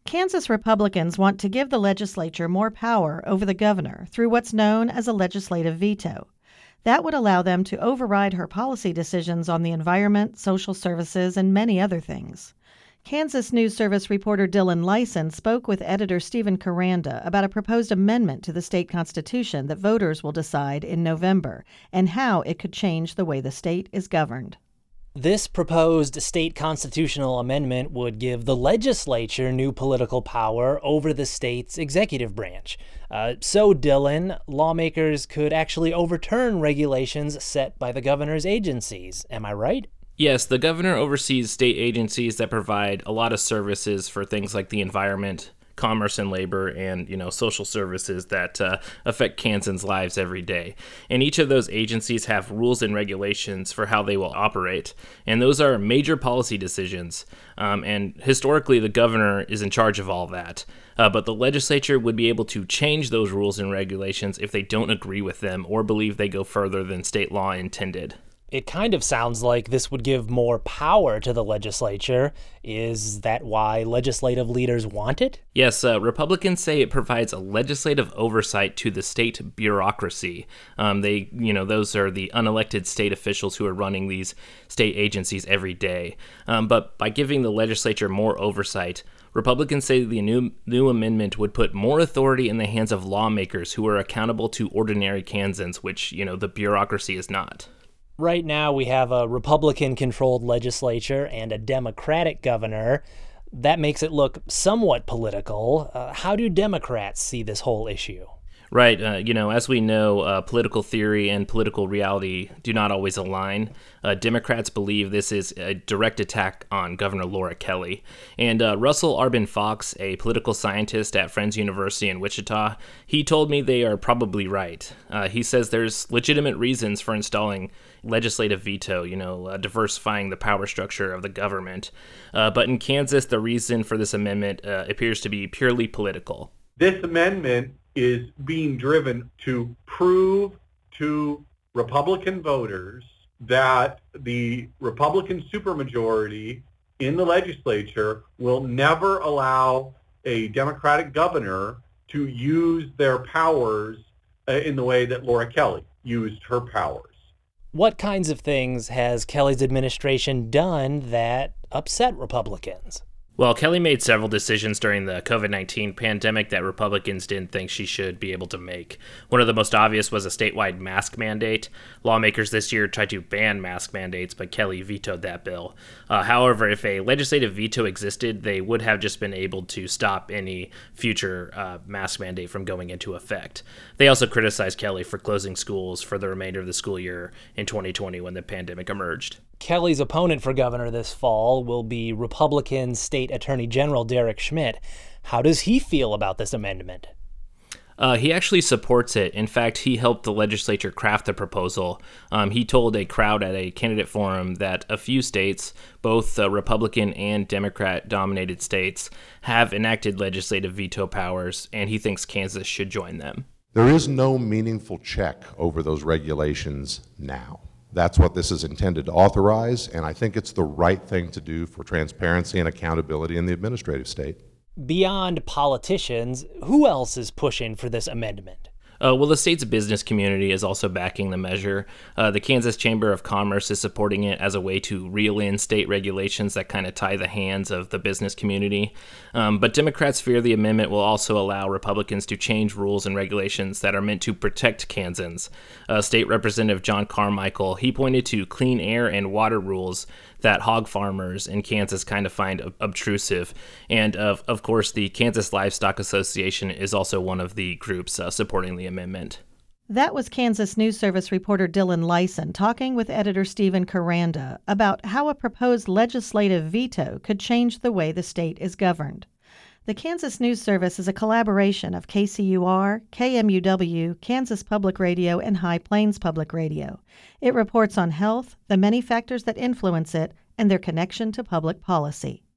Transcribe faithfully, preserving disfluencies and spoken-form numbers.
Kansas Republicans want to give the legislature more power over the governor through what's known as a legislative veto. That would allow them to override her policy decisions on the environment, social services, and many other things. Kansas News Service reporter Dylan Lyson spoke with editor Stephen Caranda about a proposed amendment to the state constitution that voters will decide in November and how it could change the way the state is governed. This proposed state constitutional amendment would give the legislature new political power over the state's executive branch. Uh, so, Dylan, lawmakers could actually overturn regulations set by the governor's agencies. Am I right? Yes, the governor oversees state agencies that provide a lot of services for things like the environment, commerce and labor, and, you know, social services that uh, affect Kansans' lives every day. And each of those agencies have rules and regulations for how they will operate. And those are major policy decisions. Um, and historically, the governor is in charge of all that. Uh, but the legislature would be able to change those rules and regulations if they don't agree with them or believe they go further than state law intended. It kind of sounds like this would give more power to the legislature. Is that why legislative leaders want it? Yes, uh, Republicans say it provides a legislative oversight to the state bureaucracy. Um, they, you know, those are the unelected state officials who are running these state agencies every day. Um, but by giving the legislature more oversight, Republicans say the new new amendment would put more authority in the hands of lawmakers who are accountable to ordinary Kansans, which, you know, the bureaucracy is not. Right now, we have a Republican-controlled legislature and a Democratic governor. That makes it look somewhat political. Uh, how do Democrats see this whole issue? Right. Uh, you know, as we know, uh, political theory and political reality do not always align. Uh, Democrats believe this is a direct attack on Governor Laura Kelly. And uh, Russell Arbin Fox, a political scientist at Friends University in Wichita, he told me they are probably right. Uh, he says there's legitimate reasons for installing legislative veto, you know, uh, diversifying the power structure of the government. Uh, but in Kansas, the reason for this amendment uh, appears to be purely political. This amendment is being driven to prove to Republican voters that the Republican supermajority in the legislature will never allow a Democratic governor to use their powers uh, in the way that Laura Kelly used her powers. What kinds of things has Kelly's administration done that upset Republicans? Well, Kelly made several decisions during the covid nineteen pandemic that Republicans didn't think she should be able to make. One of the most obvious was a statewide mask mandate. Lawmakers this year tried to ban mask mandates, but Kelly vetoed that bill. Uh, however, if a legislative veto existed, they would have just been able to stop any future uh, mask mandate from going into effect. They also criticized Kelly for closing schools for the remainder of the school year in twenty twenty when the pandemic emerged. Kelly's opponent for governor this fall will be Republican State Attorney General Derek Schmidt. How does he feel about this amendment? Uh, he actually supports it. In fact, he helped the legislature craft the proposal. Um, he told a crowd at a candidate forum that a few states, both uh, Republican and Democrat-dominated states, have enacted legislative veto powers, and he thinks Kansas should join them. There is no meaningful check over those regulations now. That's what this is intended to authorize, and I think it's the right thing to do for transparency and accountability in the administrative state. Beyond politicians, who else is pushing for this amendment? Uh, well, the state's business community is also backing the measure. Uh, the Kansas Chamber of Commerce is supporting it as a way to reel in state regulations that kind of tie the hands of the business community. Um, but Democrats fear the amendment will also allow Republicans to change rules and regulations that are meant to protect Kansans. Uh, State Representative John Carmichael, he pointed to clean air and water rules that hog farmers in Kansas kind of find ob- obtrusive. And of, of course, the Kansas Livestock Association is also one of the groups uh, supporting the amendment. That was Kansas News Service reporter Dylan Lyson talking with editor Stephen Caranda about how a proposed legislative veto could change the way the state is governed. The Kansas News Service is a collaboration of K C U R, K M U W, Kansas Public Radio, and High Plains Public Radio. It reports on health, the many factors that influence it, and their connection to public policy.